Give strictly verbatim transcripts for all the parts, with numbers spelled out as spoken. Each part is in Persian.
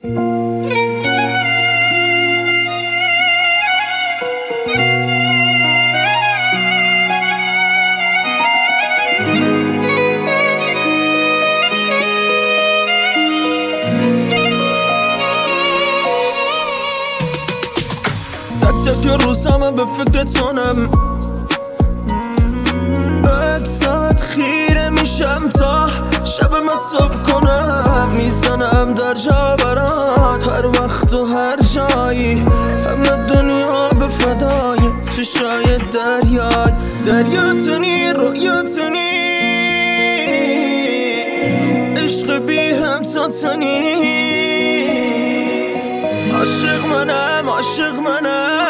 تک تک روزامه به فکر تونم، اکسات خیره میشم تا شب من صبح کنم. میزنم در جا برات هر وقت و هر جایی، همه دنیا به فدای چشای دریای. دریاتونی رویاتونی، عشق بی همتاتونی. عاشق منم عاشق منم،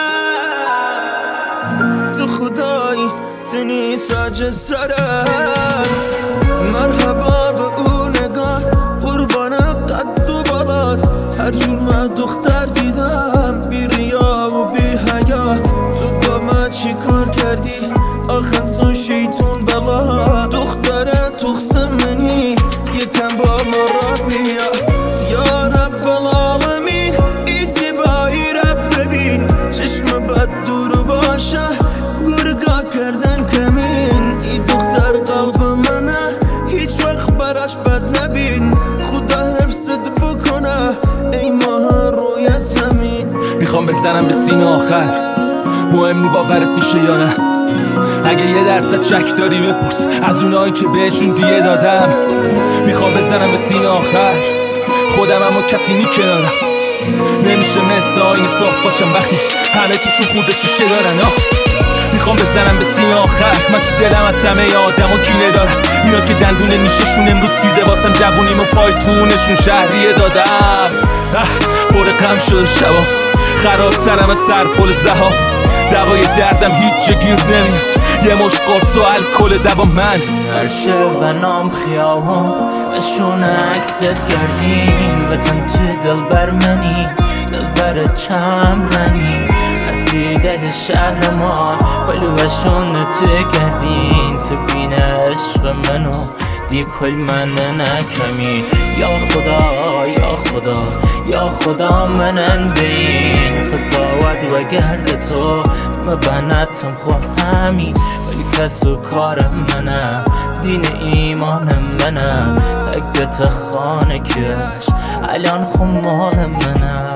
تو خدایی تنی تاج سرم. مرحبا به اون نگاه، قربانم قد و بالات. هر جور من دختر دیدم، بی ریا و بی حیا. تو با من چی کار کردی آخر تو شیطون بلا؟ دختره تخصم منی یکم با ما را بیا. یا رب العالمین ای زیبایی رب ببین، چشم بد دور باشه گرگا کردن کمین. ای دختر قلب منه هیچ وقت براش بد نبین، خدا حفظت بکنه ای ماه روی زمین. میخوام بزنم به سینه آخر، مهم نی باورت میشه یا نه. اگه یه درصد شک داری بپرس از اونایی که بهشون دیگه دادم. میخوام بزنم به سینه آخر، خودم اما کسی نی کنارم. نمیشه مثل آینه صاف باشم وقتی همه توشون خورده شیشه دارن. آه میخوام بزنم به سینه آخر، من تو دلم از همه آدم و کینه دارم. اینا که دندون نیششون امروز تیزه واسم جوونیم و پایتونشون شهریه دادم. پر غم شده شبا، خرابترم از سر پل زها. دوای دردم هیچ جا گیر نمیاد، یه مش قرص و الکل دوا من. عرشه و نام خیابان بشون عکست کردیم، وطن تو دل بر منی دل بر چم منی. اصلی دل شهر ما کلوشون تو کردین، تو بین عشق منو دی کل من نکمی. یا خدا یا خدا یا خدا منن بین، قضاوت و گرد تو مبنتم خو همین. ولی کس و کار منه دین ایمان منه، تکت خانه کش الان خو مال منه.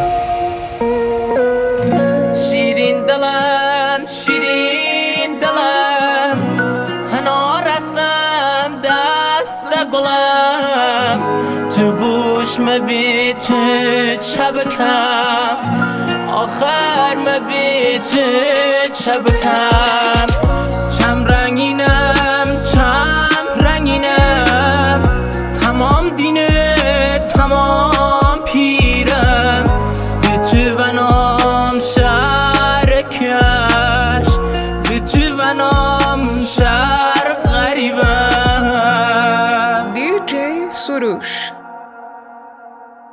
شیرین دلم شیرین دلم هنا رسم دست گلم، تو گوش مبی تو چبکم، آخر مبی تو چبکم. چم رنگینم چم رنگینم، تمام دینه تمام